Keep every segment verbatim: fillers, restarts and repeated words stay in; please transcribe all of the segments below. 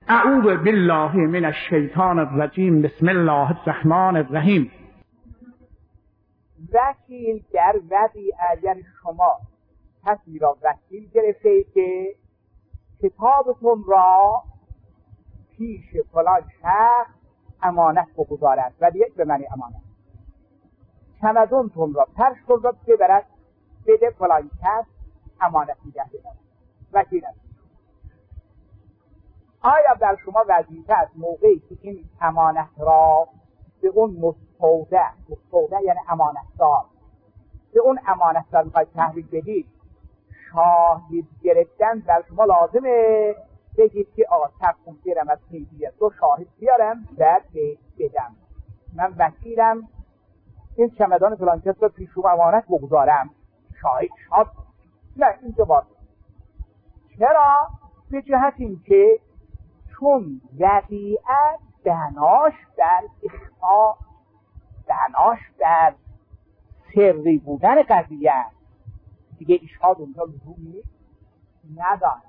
اعوذ بالله من الشیطان الرجیم. بسم الله الرحمن الرحیم. وکیل در ودیعه، یعنی شما کسی را وکیل گرفته اید که کتابتون را پیش فلان شخص امانت بگذارد. ودیعه به معنی امانت. چمدونتون را پرش کرد ببرد بده فلان کس امانت نگه بدارد. وکیل است. آیا در شما وظیفه است موقعی که این امانت را به اون مستودع، مستودع یعنی امانتدار، به اون امانتدار میخواید تحویل بدید، شاهد گرفتن در شما لازمه؟ بگید که آقا تقوم بیارم از پیدیه دو شاهد بیارم بعد بدم، من وکیلم این چمدان فلان کس را پیش شما امانت بگذارم، شاهد شاد نه اینجا باید. چرا؟ به جهت این که چون ودیعه بناش در اخفا، بناش در سری بودن قضیه دیگه اشهاد اونجا لزومی نداره.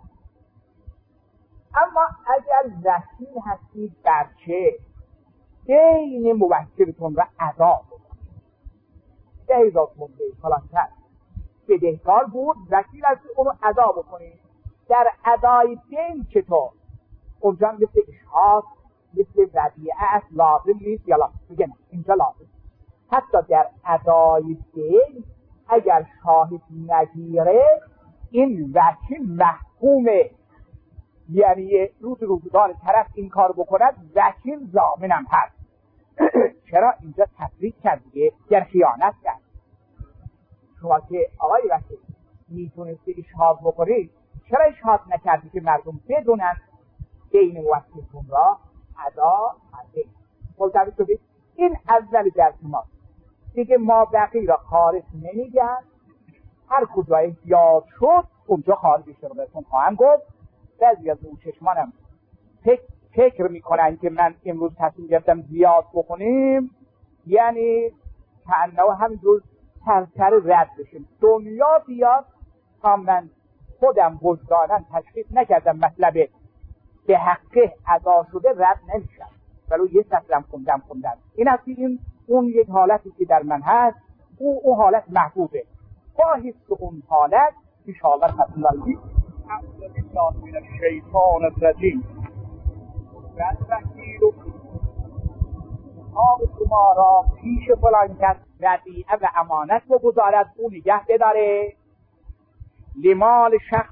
اما اگر وکیل هستید برچه دین موکلتون را ادا بکنید، ده هزار تومان فلان کس بدهکار بود، وکیل هست اونو ادا بکنید. در ادای دین چطور؟ اونجا مثل اشهاد مثل ودیعه است، لازم نیست یا لازم میگه نه اینجا لازم. حتی در ادای دین اگر شاهد نگیره این وکیل محکومه، یعنی روز روزگار طرف این کار بکند وکیل ضامنم هست. چرا؟ اینجا تفریق کرد دیگه، گر خیانت کرد. شما که آقای وکیل میتونستی اشهاد بکنید، چرا اشهاد نکردی که مردم بدونن دین موکلتون را ادا کردید؟ ملتفت شدید. این اول درس ما دیگه، ما بقیه را خارج نمیگن، هر کجای یاد شد اونجا خارجش رو بهتون خواهم گفت. بعضی از اون چشمانم فکر, فکر میکنن که من امروز تصمیم گرفتم زیاد بکنیم، یعنی کانه همینجور سرسر رد بشیم، دنیا بیاد تا من خودم وجدانن تشخیص نکردم مطلب به حقه ادا شده رد نمیشم، ولو یه سطرم خوندم خوندم این هستی. این اون یک حالتی که در من هست، او اون حالت محبوبه. خواهید که اون حالت انشاءالله خطلالی اعوذ بالله من الشیطان الرجیم. بعد وکیل و کتاب شما را پیش فلان کس ودیعه و امانت بگذارد، او نگه بداره لمال شخص،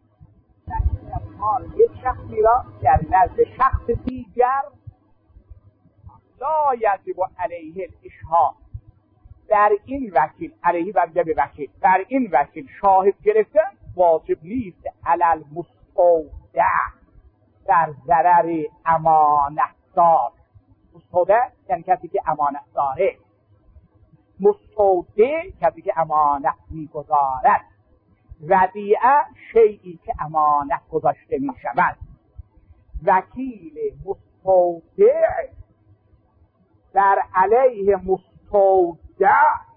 یک شخصی را در نزد شخص دیگر لا یجب علیه الاشهاد. در این وکیل علیه و جب وکیل در این وکیل شاهد گرفتن واجب نیست علل مستودع در ضرر امانتدار. مستودع یعنی کسی که امانت داره، مستودع کسی که امانت میگذارد، ودیعه شیئی که امانت گذاشته می شود. وکیل مستودع در علیه مستودع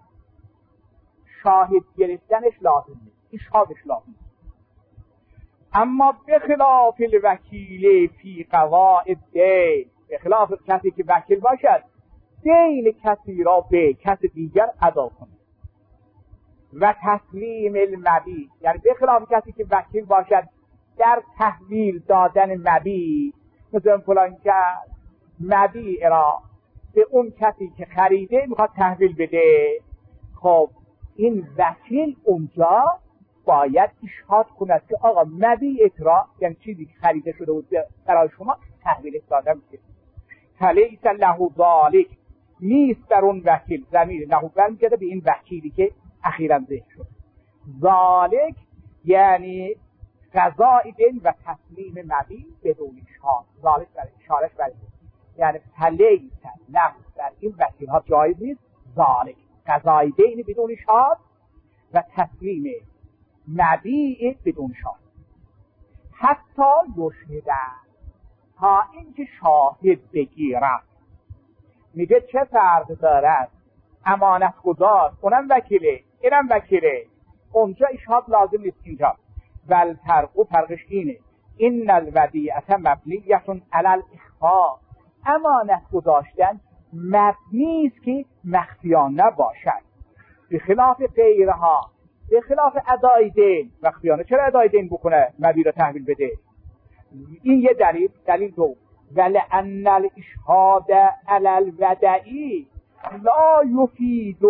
شاهد گرفتنش لازم نیست، اشهادش لازم نیست. اما به خلاف الوکیل فی قواعد دین، به خلاف کسی که وکیل باشد دین کسی را به کسی دیگر ادا کنه. و تسلیم المبی، یعنی به خلاف کسی که وکیل باشد در تحویل دادن مبی، مثلا فلان که مبی را به اون کسی که خریده میخواد تحویل بده، خب این وکیل اونجا باید اشهاد کند که آقا مبیعت را، یعنی چیزی که خریده شده بود برای شما تحویل داده میشه. فلیس له ذالک، نیست در اون وکیل، ضمیر له برمیگرده به این وکیلی که اخیراً ذکر شد. ذالک یعنی قضاء دین و تسلیم مبیع بدون اشهاد. ذالک برای اشارش برای یعنی فلیس له، در این وکیل ها جایز نیست ذالک قضاء دین بدون اشهاد و تسلیم مبیع بدون شاهد. حتی یشهده، تا اینکه شاهد بگیرد. میگه چه فرق دارد؟ امانت گذار اونم وکیله اینم وکیله، اونجا اشهاد لازم نیست. اینجا ول فرق و فرقش اینه این الودیعه مبنیه علی الاخفاء، امانت گذاشتن مبنی است که مخفیانه باشد، به خلاف غیرها، به خلاف ادای دین. مخفیانه چرا ادای دین بکنه مبی رو تحویل بده؟ این یه دلیل. دلیل دو، ولأن الاشهاد علی الودعی لا یفید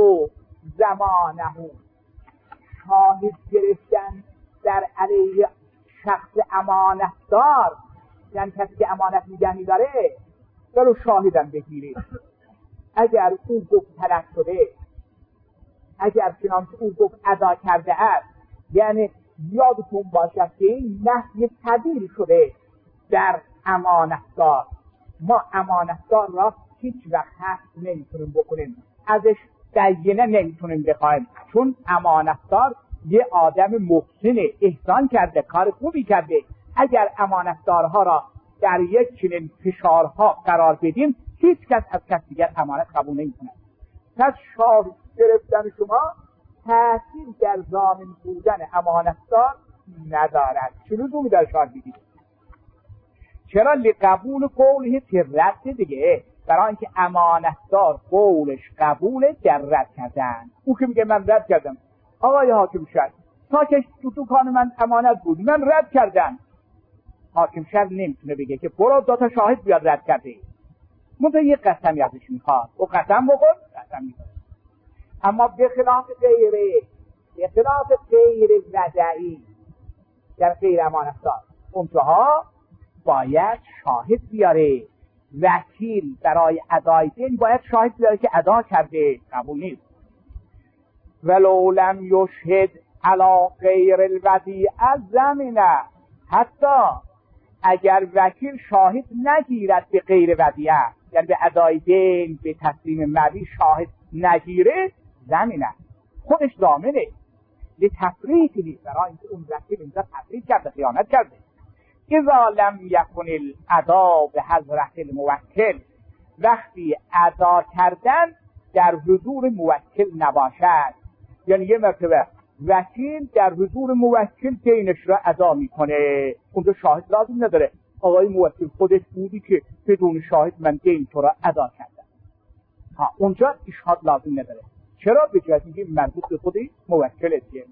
زمانه، شاهد گرفتن در علیه شخص امانتدار، یعنی کسی که امانت نگهی داره برو شاهدم بگیرید. اگر او گفت طرف شده، اگر چنانچه او گفت ادا کرده است، یعنی یادتون باشد که این نهی تبدیل شده در امانتدار. ما امانتدار را هیچ وقت حق نمیتونیم بکنیم، ازش دینه نمیتونیم بخوایم، چون امانتدار یه آدم محسن، احسان کرده، کار خوبی کرده. اگر امانتدارها را در یک چنین فشارها قرار بدیم، هیچ کس از کس دیگر امانت قبول نمی‌کند. پس شاهد گرفتن شما تأثیر در ضامن بودن امانتدار ندارد. چه لزومی در شاهد بگید؟ چرا؟ لقبول قوله فی رد دیگه، برای اینکه امانتدار قولش قبول در رد کردن. او که میگه من رد کردم، آقای حاکم شد ساکش تو دکان من امانت بود، من رد کردم، حاکم شد نمیتونه بگه که برو دو تا شاهد بیاد رد کرده. منطقه یک قسمی ازش میخواد، او قسم بخور، قسم میخواد. اما به خلاف غیره، به خلاف غیر ودعی، در غیر امانتدار، اونجاها باید شاهد بیاره. وکیل برای ادای دین باید شاهد بیاره که ادا کرده، قبول نیست. ولو لم یشهد علی غیر الودیعه زمینه، حتی اگر وکیل شاهد نگیرد به غیر ودیعه، یعنی به ادای دین، به تسلیم مبی شاهد نگیره، زمینه، خودش ضامنه. لتفریط نیست، برای اینکه اون وکیل اینجا تفریط کرده، خیانت کرده. اذا لم یکن الادا به حضرت الموکل، وقتی ادا کردن در حضور موکل نباشد، یعنی یه مرتبه وکیل در حضور موکل دینش را ادا میکنه، اونجا شاهد لازم نداره. آقای موکل خودش بودی که بدون شاهد من دین تو را ادا کردم، ها اونجا اشهاد لازم نداره. چرا؟ به جهت اینکه مربوط به خود موکل دیگه.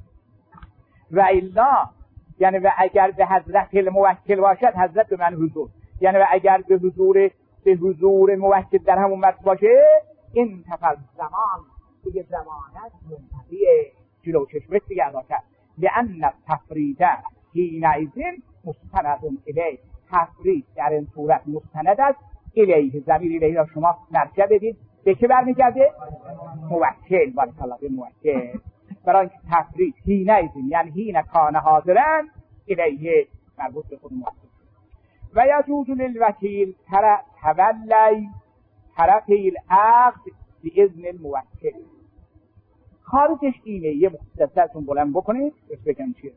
و الا، یعنی و اگر به حضرت الموکل باشد، حضرت به من حضور، یعنی و اگر به حضور به حضور موکل در همون مرتبه باشه، این تفر زمان دیگه زمانت منتفیه، جلو چشمت دیگه ادا کرد. لأن تفریده حینئذ مستند الیه، تفرید در این صورت مستند است الیه، ضمیر الیه را شما مرجع بدید، به که برمیگرده؟ موکل، بارک الله به موکل. برای اینکه تفرید حینئذ یعنی حین کان حاضرن الیه، مربوط به خود موکل. و یجوز للوکیل تولی طرفی العقد باذن الموکل. خارجش اینه، یه مختصرتون بلند بکنید بس بگم چیه.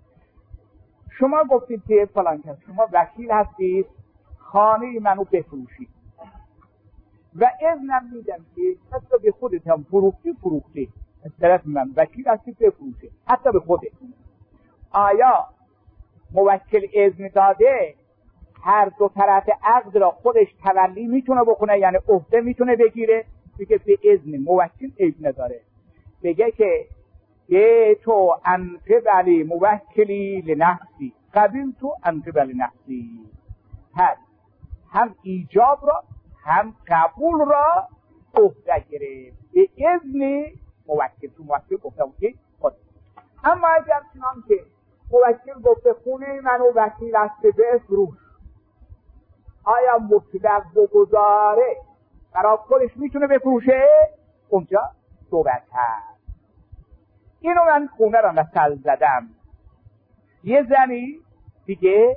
شما گفتید که فلان کس، شما وکیل هستید، خانه منو بفروشید و اذنم میدم که حتی به خودت هم فروختی فروختی از طرف من وکیل هستید بفروشید، حتی به خودت. آیا موکل اذن داده هر دو طرف عقد را خودش تولی میتونه بکنه، یعنی عهده میتونه بگیره؟ بگه به اذن موکل اذن نداره، بگه که به تو انقبلی موکلی لنفسی قبیل تو انقبل نفسی، پس هم ایجاب را هم قبول را عهده گرفت به اذن موکل. تو موکل گفته بود که خود. اما اگر چنان که موکل گفته خونه منو وکیل است به فروش، آیا مطلق بگذاره برای خودش میتونه بفروشه؟ اونجا صحبت هست. اینو من خونه را نسل زدم، یه زنی دیگه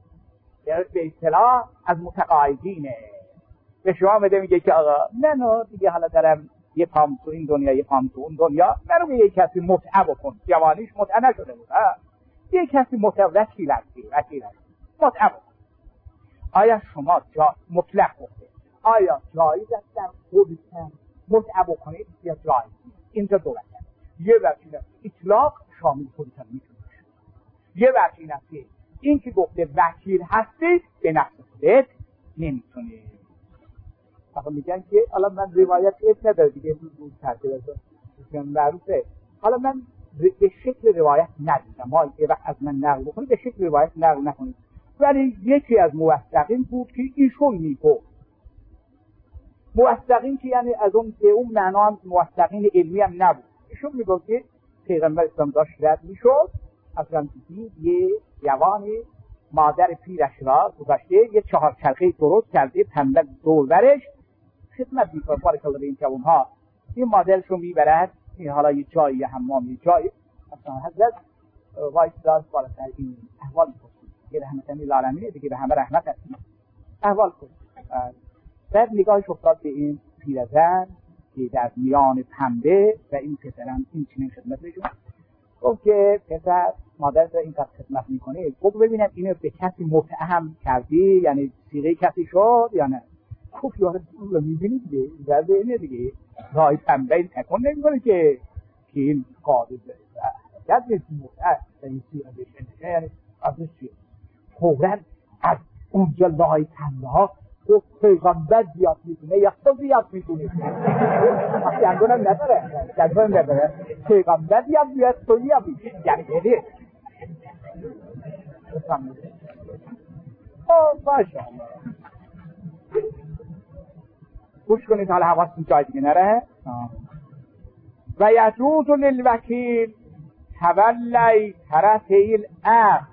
به اصطلاح از متقاعدینه به شما میده، میگه که آقا نه نه دیگه حالا دارم یه پام تو این دنیا یه پام تو اون دنیا، منو به یه کسی متعه بکن. جوانیش متعه نشده بود، یه کسی متعه وکیل هستی وکیل هستی متعه بکن. آیا شما جا مطلق گفته، آیا جایز است در خودتون متعه بکنید یا جایز نیست؟ اینجا دو وجه. یه وجه اطلاق شامل خودتون میتونه باشه، یه وجه است که این که گفته وکیل هستی به نفس خودت نمیتونی. آخه میگن که حالا من روایت ات نداره دیگه امروز روز ترتیب از معروفه، حالا من به شکل روایت ندیدم، ما یه وقت از من نقل بکنید به شکل روایت نقل نکنید، ولی یکی از موثقین بود که ایشون میگفت، موثقین که یعنی از اون به اون معنا هم موثقین علمی هم نبود، ایشون میگفت که پیغمبر اسلام داشت رد میشد از رمزیدی یه جوانی مادر پیرش را گذاشته یه چهار چرخه درست کرده پنبه دور برش خدمت میکنه بارک الله به این جوانها، این مادرش رو میبرد حالا یه جایی یه حمام یه جایی اصلا حضرت وایساد بالاتر این احوال میکنه که رحمت الله العالمین دیگه به همه رحمت هست احوال کنه. بعد نگاهش افتاد به این پیرزن که در میان پنبه و این پسرم این چنین خدمتشون گفت که پسر مادر این قدر خدمت میکنه، گفت ببینم اینو به کسی متهم کردی، یعنی سیغه کسی شد یا نه؟ گفت یاره رو میبینید دیگه درده اینه دیگه رای پنبه این تکن نمیکنه که که این قاضی یاد نیست متهم این سیغه بشه، یعنی ازش چیه؟ فوراً از اونجا لای پنبه ها گفت پیغمبر زیاد میتونه یا تو زیاد میتونه جنگون هم نداره جنگون هم نداره پیغمبر زیاد بیاد تو زیاد میتونه یعنی بده آه باشه گوش کنید حالا حواستون جای دیگه نره. و یجوز للوکیل تولی طرفی العقد،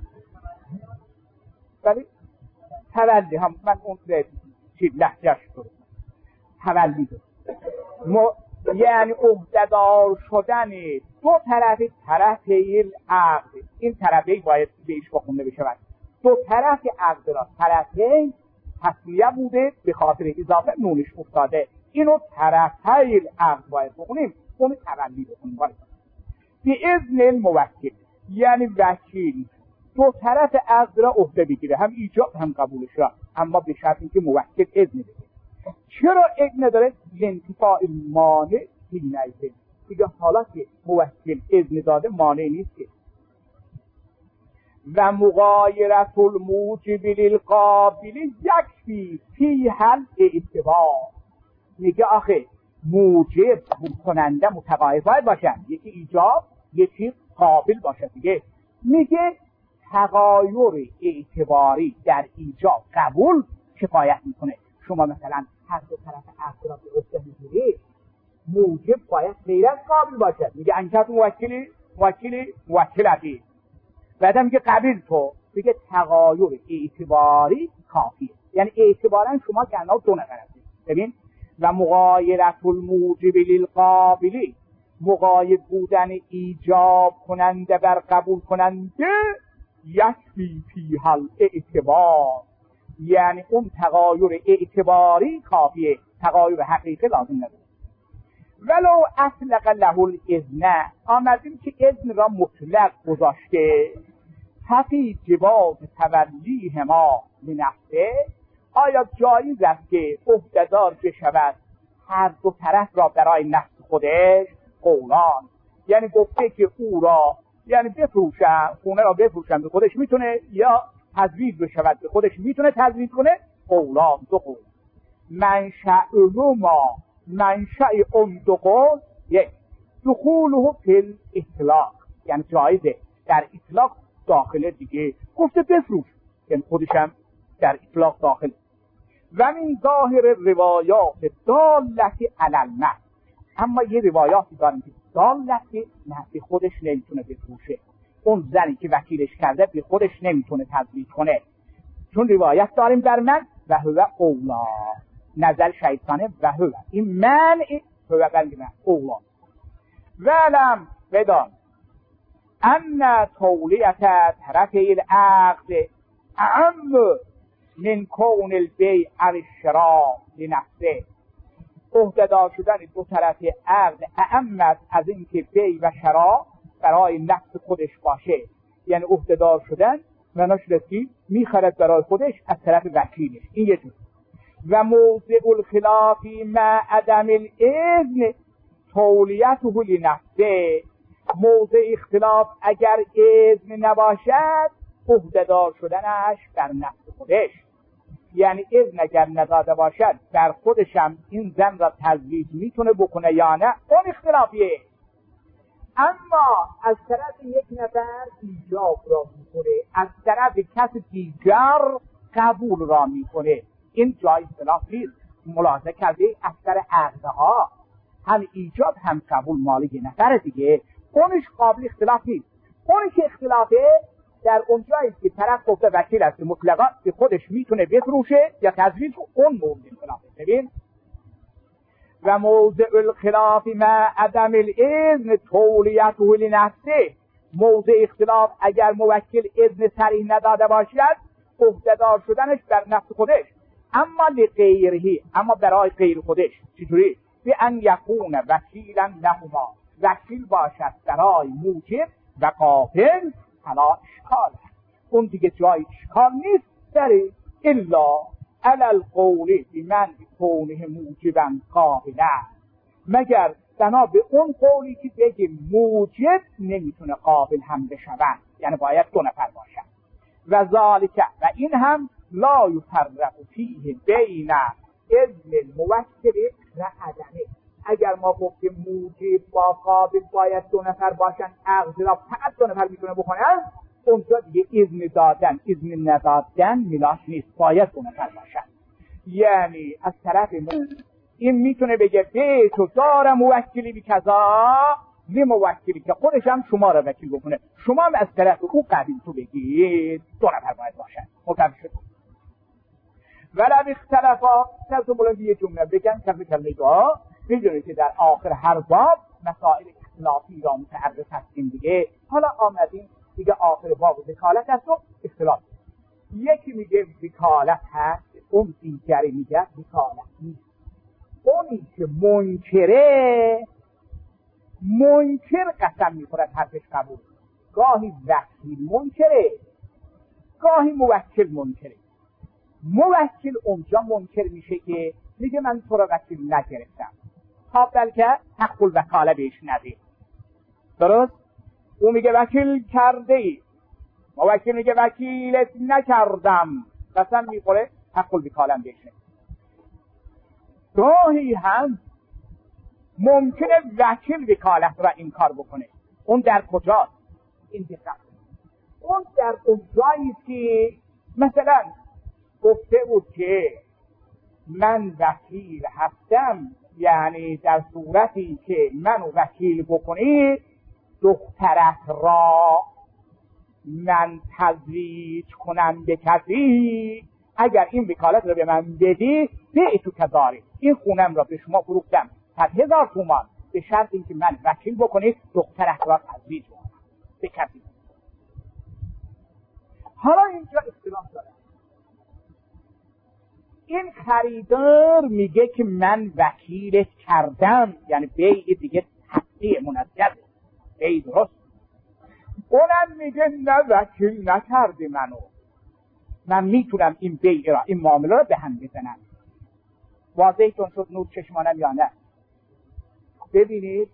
ولی تولی هم من اون چیز لحجهش کنم تولی دو م... یعنی عهده‌دار شدن دو طرف طرفی العقد، این طرفی باید بهش بخونده بشه، دو طرف عقد را طرفین تصمیه بوده به خاطر اضافه نونش افتاده، اینو طرفی العقد باید بخونیم، اون تولی بخونیم باید به اذن الموکل، یعنی وکیل دو طرف عقد را عهده بگیره، هم ایجاب هم قبولش را، اما به شرط اینکه موکل اذن بده. چرا اذن نداره؟ لانتفاع المانع حینئذ، دیگه حالا که موکل اذن داده مانع نیست که. و مغایرت الموجب للقابل یکفی فیها الاعتبار، میگه آخه موجب کننده متقاعد باید باشه، یکی ایجاب یکی قابل باشه دیگه، میگه تغایر اعتباری در ایجاب قبول کفایت میکنه. شما مثلا هر دو طرف عقد را به عهده میگیرید، موجب باید غیر از قابل باشه، میگه انکت موکلی موکلی موکلتی، بعدم میگه قبیل تو، میگه تغایر اعتباری کافیه، یعنی اعتبارا شما کنار دو نفر هستید. ببین و مغایرت الموجب للقابلی، مغایر بودن ایجاب کننده بر قبول کننده یکفی فیها الاعتبار، یعنی اون تغایر اعتباری کافیه، تغایر حقیقی لازم نداره. ولو اطلق له الاذن، آمدیم که اذن را مطلق گذاشته، ففی جواز تولیهما لنفسه، آیا جایز است که عهده‌دار بشود هر دو طرف را برای نفس خودش؟ قولان، یعنی گفته که او را یعنی بفروشم، خونه را بفروشم به خودش میتونه، یا تزویج بشود به خودش میتونه تزویج کنه. قولان، دو قول. منشأهما، منشأ اون دو قول یک دخوله فی الاطلاق، یعنی جایزه در اطلاق داخله دیگه، گفته بفروش یعنی خودشم در اطلاق داخل. و من ظاهر روایات دالتی علی النهی، اما یه روایاتی داریم که دالتی نه به خودش نمیتونه بفروشه، اون زنی که وکیلش کرده به خودش نمیتونه تزویج کنه، چون روایت داریم در من و هو اولا، نظر شیطانه و هو این منع هو قلب من اولا. ولم بدان ان تولیت طرفی العقد اعم من کون البیع او الشراء لنفسه، عهده‌دار شدن دو طرف عقد اعم از اینکه بیع و شراء برای نفس خودش باشه، یعنی عهده‌دار شدن و نشرتی میخرد برای خودش از طرف وکیلش، این یه جور. و موضع الخلافی مع عدم الاذن تولیته لنفسه، موضع اختلاف اگر اذن نباشد عهده‌دار شدنش در نفس خودش، یعنی اذن اگر نداده باشد در خودشم این زن را تزویج میتونه بکنه یا نه، اون اختلافیه. اما از طرف یک نفر ایجاب را میکنه، از طرف کس دیگر قبول را میکنه، این جای اختلاف نیست. ملاحظه کرده اکثر عقدها هم ایجاب هم قبول مال یه نفر دیگه، اونش قابل اختلاف نیست. اونی که اختلافه در اون جایی که طرف گفته وکیل است مطلقا که خودش میتونه بفروشه یا تزویج، اون مورد اختلافه. ببین و موضع الخلاف مع عدم الاذن تولیته لنفسه، موضع اختلاف اگر موکل اذن صریح نداده باشد عهده‌دار شدنش در نفس خودش، اما لغیره، اما برای غیر خودش. چجوری؟ به ان یکون وکیلا لهما، وکیل باشد برای موجب و قابل، فلا اشکال، اون دیگه جای اشکال نیست داره، الا علی القول بمن کونه موجبا قابلا، مگر بنا به اون قولی که بگه موجب نمیتونه قابل هم بشود، یعنی باید دو نفر باشد. و ذالک، و این هم لا یفرق فیه بین اذن الموکل و عدمه. اگر ما گفتیم موجب با قابل باید دو نفر باشن، عقد را فقط دو نفر میتونه بکنن، اونجا دیگه اذن دادن اذن ندادن ملاش نیست، باید دو نفر باشن. یعنی از طرف این میتونه بگه به تو دارم موکلی بی کذا، نه موکلی که خودش هم شما را وکیل بکنه، شما هم از طرف او قبیل تو بگید دو نفر باید باشن. متوجه شد؟ ولو اختلافا، تازه بلند یه جمله بگم کمی کلمه دعا، میدونید که در آخر هر باب مسائل اختلافی را متعرض هستیم دیگه. حالا آمدیم دیگه آخر باب وکالت هست و اختلاف. یکی میگه وکالت هست، اون دیگری میگه وکالت نیست. اونی که منکره، منکر قسم میخورد حرفش قبول، گاهی وکیل منکره، گاهی موکل منکره. موکل اونجا منکر میشه که میگه من تو را وکیل نگرفتم، تا بلکه حق الوکاله بهش نده. درست؟ او میگه وکیل کرده ای، موکل میگه وکیلت نکردم، قسم میخوره حق الوکاله بهش نده. گاهی هم ممکنه وکیل وکالت را این کار بکنه. اون در کجاست؟ این دقت. اون در اون جایی که مثلا گفته بود که من وکیل هستم، یعنی در صورتی که منو وکیل بکنی دخترت را من تزویج کنم به کسی، اگر این وکالت رو به من بدی به تو کذاری، این خونم را به شما فروختم صد هزار تومان به شرط اینکه من وکیل بکنی دخترت را تزویج کنم به کسی. حالا اینجا اختلاف داره. این خریدار میگه که من وکیلت کردم، یعنی بیع دیگه تحقیق منجز، بیع درست. اونم میگه نه وکیل نکردی منو، من میتونم این بیع را، این معامله را به هم بزنم. واضحتون شد نور چشمانم یا نه؟ ببینید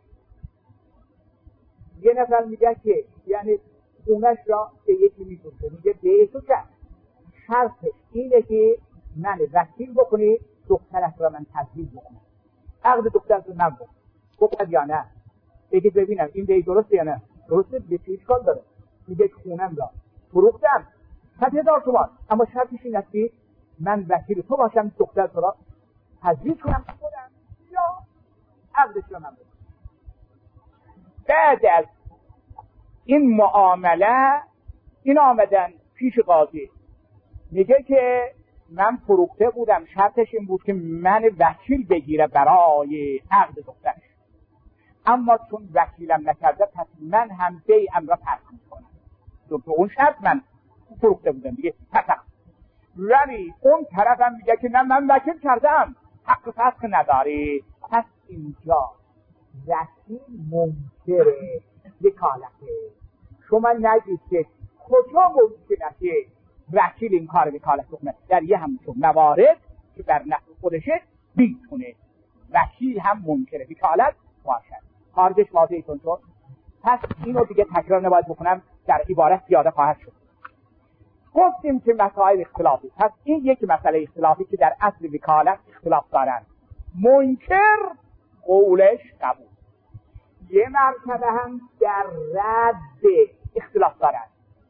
یه نفر میگه که یعنی خونش را به یکی میتونه، میگه بیع تو کرد، شرطش اینه که من وکیل بکنی دخترت را من تزویج بکنم. عقد دخترت رو نبود، گفت یا نه؟ بگید ببینم این بیع درسته یا نه؟ درسته، به چه اشکال داره؟ میگه خونم را فروختم صد هزار تومان، اما شرطش این است که من وکیل تو باشم دخترت را تزویج کنم خودم، یا عقدش را من بکنم. بعد از این معامله این آمدن پیش قاضی، میگه که من فروخته بودم، شرطش این بود که من وکیل بگیره برای عقد دخترش، اما چون وکیلم نکرده پس من هم بیعم را فسخ میکنم. تو اون شرط من فروخته بودم دیگه فسخ. ولی اون طرفم میگه که نه من وکیل کردم، حق فسخ نداری. پس اینجا وکیل منکره وکالته. شما نگید که کجا ممکنه که وکیل این کار وکالت بکنه، در یه همچون موارد که بر نفع خودشه میتونه وکیل هم منکره وکالت باشد. خارجش واضحتون شد؟ پس اینو دیگه تکرار نباید بکنم، در عبارت زیاده خواهد شد. گفتیم که مسائل اختلافی. پس این یک مسئله اختلافی که در اصل وکالت اختلاف دارن. منکر قولش قبول. یه مرتبه هم در رد اختلاف دارن.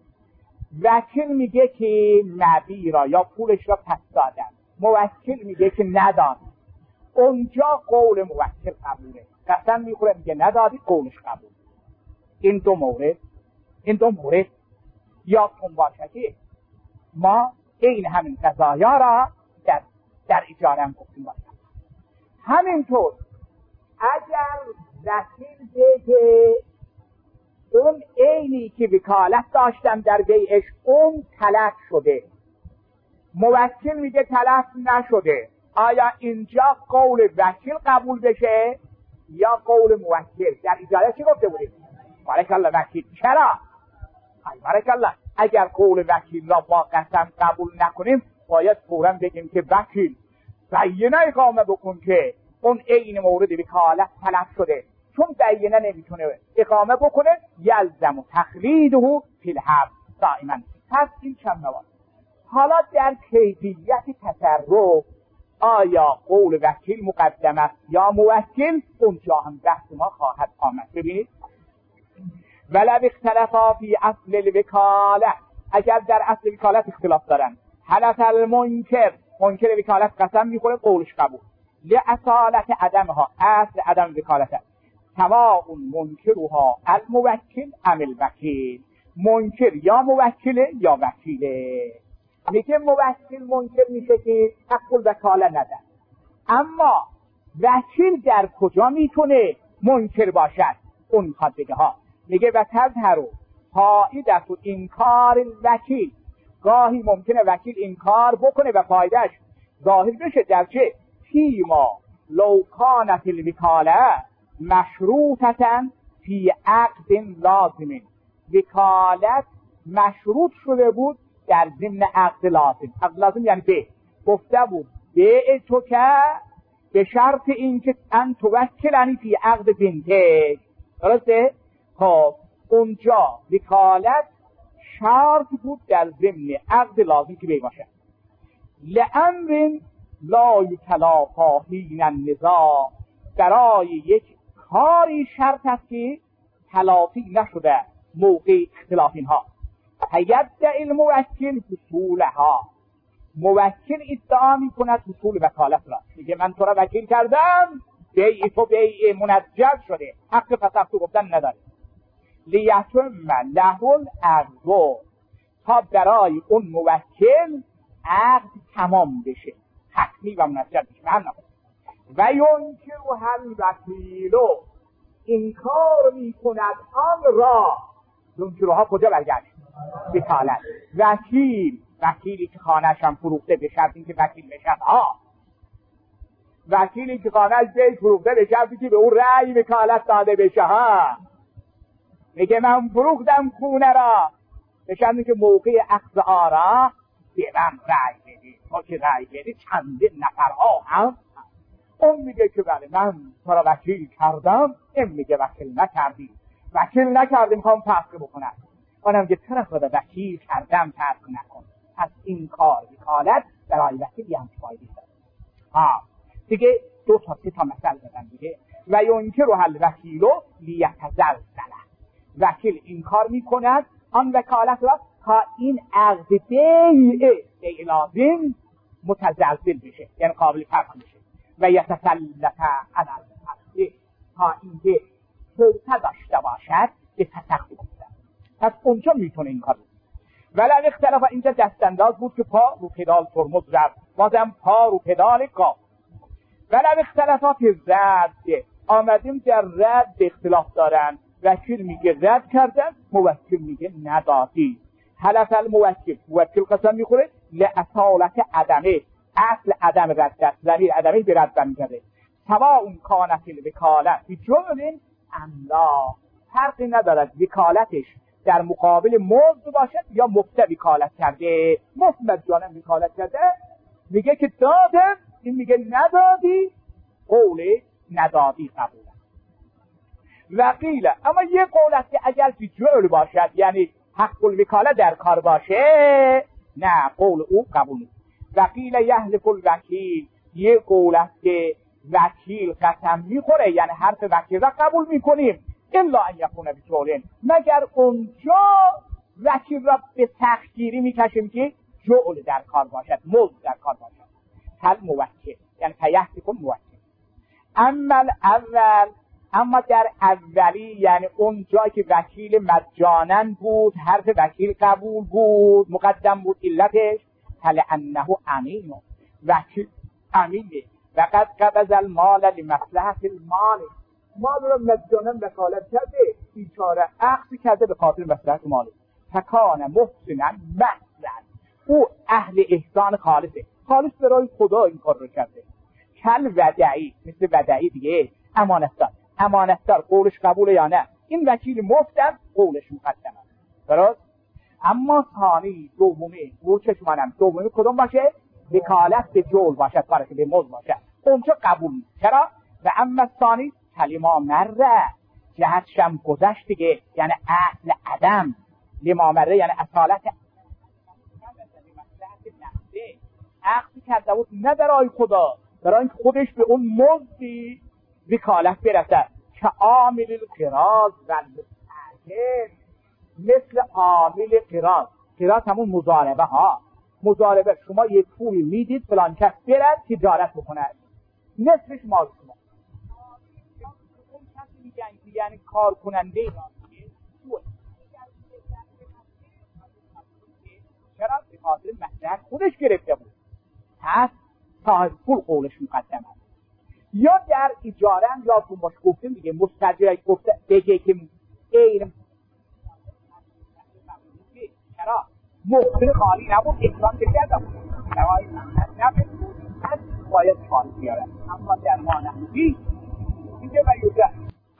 وکیل میگه که نبی را یا پولش را پس دادن، موکل میگه که نداد. اونجا قول موکل قبوله. قسم میخوره میگه ندادی، قولش قبول. این دو مورد این دو مورد یادتون باشه که ما این همین قضایا را در در اجاره هم گفتیم باشه. همینطور اگر وکیل بگه اون عینی که وکالت داشتم در بیعش اون تلف شده، موکل میگه تلف نشده، آیا اینجا قول وکیل قبول بشه یا قول موکل؟ در اجاره چی گفته بودیم؟ بارک الله وکیل. چرا؟ ای بارک الله. اگر قول وکیل را با قسم قبول نکنیم باید فوراً بگیم که وکیل بیانه اقامه بکن که اون عین مورد وکالت تلف شده، چون بیانه نمیتونه اقامه بکنه یلزم و تخلیده فی الحبس دائما. پس این چند نوع. حالا در کیفیت تصرف آیا قول وکیل مقدم است یا موکل؟ اونجا هم بحث ما خواهد آمد. ببینید ولو اختلفا فی اصل الوکاله، اگر در اصل وکالت اختلاف دارن، حلف المنکر، منکر وکالت قسم میخوره قولش قبول، لاصالت عدمها، اصل عدم وکالت، سواء منکرها الموکل ام الوکیل، منکر یا موکله یا وکیله. میگه موکل منکر میشه که حق الوکاله ندن، اما وکیل در کجا میتونه منکر باشد؟ اون میخواد بگه ها، میگه و تظهر فائدت انکار الوکیل، گاهی ممکنه وکیل انکار بکنه و فایدهش ظاهر بشه در چه؟ فیما لو کانت الوکاله مشروطة فی عقد لازم، وکالت مشروط شده بود در ضمن عقد لازم. عقد لازم یعنی به گفته بود بیع تو که به شرط اینکه ان توکلنی فی عقد بنته، درسته؟ خب اونجا وکالت شرط بود در ضمن عقد لازم که بیع باشه. لامر لا یتلافا حین النزاع، برای یک کاری شرط است که تلافی نشده موقع اختلاف اینها. فیدعی الموکل حصولها، موکل ادعا میکند حصول وکالت را، میگه من تو را وکیل کردم، بیع تو بیع منجز شده، حق فسخ تو گفتن نداره. لیتم له العقد، تا برای اون موکل عقد تمام بشه، حتمی و منجز بشه. من نکنم و ینکر هل وکیلو، انکار میکند آن را. ینکرها کجا برگرده؟ وکالت. وکیل، وکیلی که خانه‌اش هم فروخته به شرط اینکه وکیل بشه، ها وکیلی که خانه‌اش به فروخته به شرطی که به اون رأی وکالت داده بشه، ها میگه من فروختم خونه را به شرطی که موقع اخذ آرا به من رأی بدی، ما که رأی بدی چندین نفرها هم. اون میگه که بله من تو را وکیل کردم، این میگه وکیل نکردی، وکیل نکردی میخوام فسخ بکنم. اونم میگه طرف را وکیل کردم فسخ نکن. پس این کار وکالت برای وکیل هم فایده داره. ها دیگه دو تا سه تا مثال بدن دیگه. و ینکر هل وکیلو لیتزلزل، وکیل این کار میکند آن وکالت را تا این عقد بیع بیع لازم متزلزل بشه، یعنی قابل فسخ بشه. و یتسلط علی الفسخ، تا اینکه سلطه داشته باشد به فسخ بکنه. پس اونجا میتونه این کار بود. ولی اختلاف اینجا دستانداز بود که پا رو پدال ترمز رفت، بازم پا رو پدال قاف. ولی اختلافات رد، آمدیم در رد اختلاف دارن. وکیل میگه رد کردن، موکل میگه ندادی. حلف الموکل، موکل قسم میخوره لاصالت عدمه، اصل عدم رد است، ضمیر عدمه به رد برمیگرده. سواء کانت الوکالت بجرم ام لا، فرقی ندارد وکالتش در مقابل مزد باشد یا مفت وکالت کرده. مفت مجانا وکالت کرده، میگه که دادم، این میگه ندادی، قول ندادی قبول. وقیل، اما یه قول است که اگر بجعل باشد، یعنی حق الوکاله در کار باشه نه قول او قبول نیست. وکیل یحلف الوکیل، یه قول است که وکیل قسم میخوره، یعنی حرف وکیل را قبول میکنیم الا ان یکون بجولن، مگر اونجا وکیل را به سختگیری میکشیم که جعل در کار باشد، مزد در کار باشد. هل موکل یعنی فیحلف الموکل. اما الاول، اما در اولی یعنی اون جایی که وکیل مجانا بود، حرف وکیل قبول بود، مقدم بود علتش هل انه امین، وکیل امینه وقد قبض المال لمصلحت المال، مال را مجانا وکالت کرده، بیچاره اخذ کرده به خاطر مصلحت مال. فکان محسنا محضا، او اهل احسان خالصه، خالص برای خدا این کار رو کرده. کل ودعی، مثل ودعی دیگه، امانتدار، امانتدار قولش قبوله یا نه؟ این وکیل مفتم قولش مقدمه، درست؟ اما ثانی دومی قول چشمانم دومی کدوم باشه؟ وکالت به جول باشد، کارش به مزد باشد، اونجا قبول نیست. چرا؟ و اما ثانی کلمه مره، جهت شم گذشت دیگه، یعنی اهل عدم، لما مره یعنی اصالت اخذ کرده بود نه برای خدا، برای اینکه خودش به اون مزدی وکالت برسد. که عامل القراض و المستأجر، مثل عامل قراض. قراض همون مضاربه ها، مضاربه شما یک پولی میدید فلان کس برد تجارت بکند، نصفش مال شما. اون کسی میگن یعنی کار کننده چرا؟ به خاطر مصلحت خودش گرفته بود، پس صاحب پول قولش مقدمه. یا در اجاره هم یادتون باشه گفتیم دیگه، مستاجر گفته بگه که این چرا محسن خالی نبود، احسان که کرده بود نوای مقصد نبود، پس باید خالی بیاره. اما در مانحوی اینجا بیوزه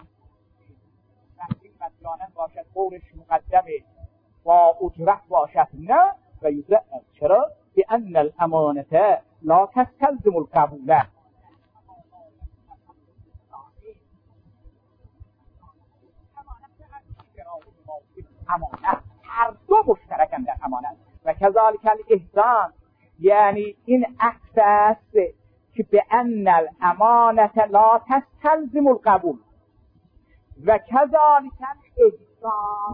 وقتی مجانا باشد قولش مقدمه، با اجرت باشد نه و یوزه. چرا؟ به ان الامانته لا تستلزم القبوله، امانت هر دو مشترکن در امانت. و کذالک الاحسان، یعنی این عکس است که به ان الامانت لا تستلزم القبول و کذالک الاحسان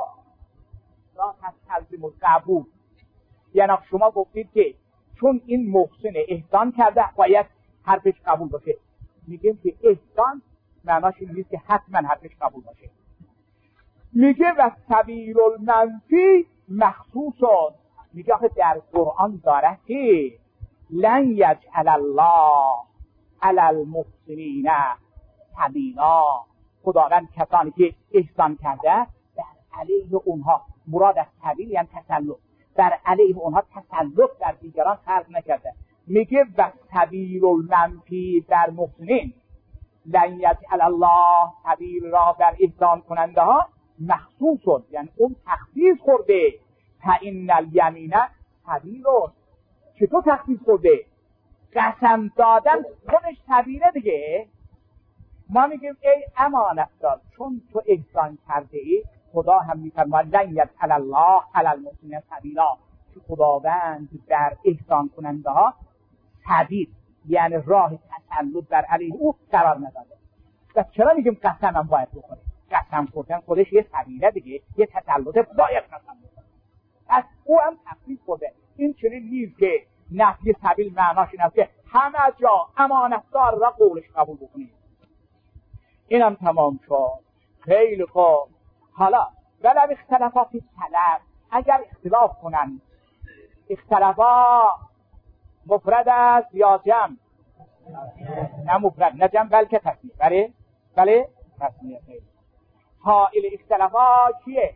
لا تستلزم القبول. یعنی شما گفتید که چون این محسن احسان کرده باید حرفش قبول باشه، میگیم که احسان معناش این نیست که حتما حرفش قبول باشه. میگه و سبیل المنفی مخصوص، میگه آخه در قرآن داره که لن یجعل الله علی المحسنین سبیلا، خداوند کسانی که احسان کرده در علیه اونها، مراد از سبیل یعنی تسلط، در علیه اونها تسلط در دیگران خلق نکرده. میگه و سبیل المنفی در محسنین، لن یجعل الله سبیل را در احسان کننده ها مخصوص، یعنی اون تخصیص خورده. تا این الیمین سبیل، چطور تخصیص خورده؟ قسم دادن خودش سبیله دیگه. ما میگیم ای امانت دار، چون تو احسان کرده ای، خدا هم میفرماید لن یجعل الله علی المحسنین سبیلا، که خداوند در احسان کننده ها سبیل یعنی راه تسلط در علیه او قرار نداده. و چرا میگیم قسم هم باید بکنه؟ قسم خوردن خودش یه سبیله دیگه، یه تسلط باید قسم بکنه، پس او هم تخصیص خورده. این چنین نیست که نفی سبیل معناش این است که همه جا امانتدار را قولش قبول بکنید. اینم تمام شد. خیلی خوب. حالا ولو اختلافا فی طلب، اگر اختلاف کنن، اختلافا مفرد است یا جمع؟ نه مفرد، نه جمع، بلکه تسنیه. بله بله تسنیه. حائل اختلافا چیه؟